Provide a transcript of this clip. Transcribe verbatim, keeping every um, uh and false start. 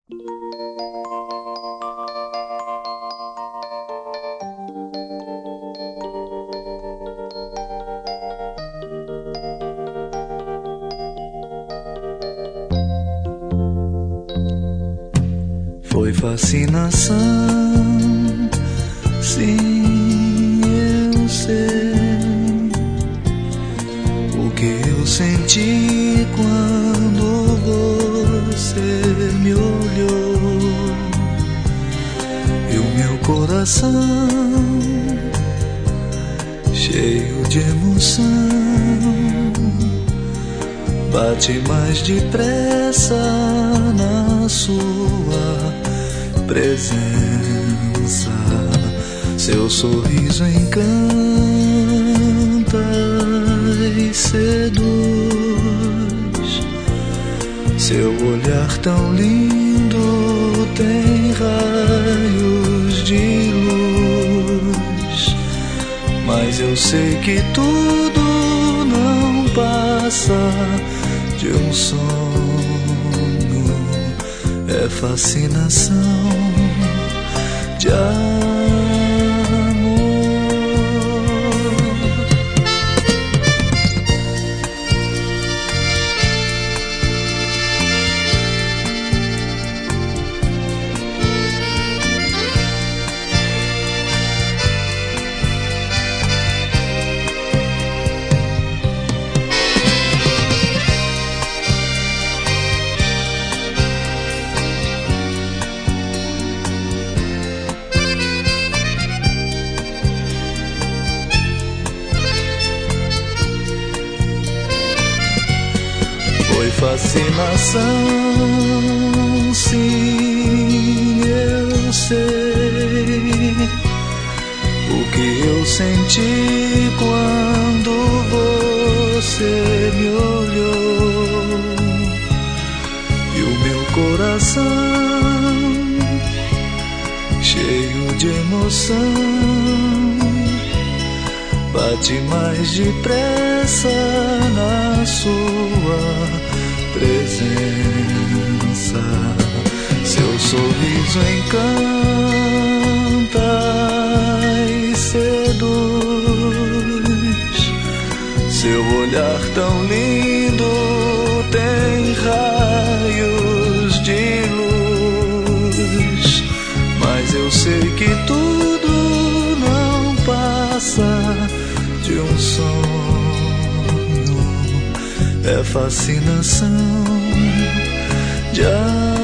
Foi fascinação, sim, eu sei o que eu senti quando você me olhou, e o meu coração cheio de emoção bate mais depressa na sua presença. Seu sorriso encanta e seduz, seu olhar tão lindo tem raios de luz. Mas eu sei que tudo não passa de um sonho, é fascinação de amor. Foi fascinação, sim, eu sei o que eu senti quando você me olhou, e o meu coração cheio de emoção bate mais depressa na sua presença. Seu sorriso encanta e seduz, seu olhar tão lindo tem raios de luz. Mas eu sei que tudo não passa de um sonho, é fascinação de amor.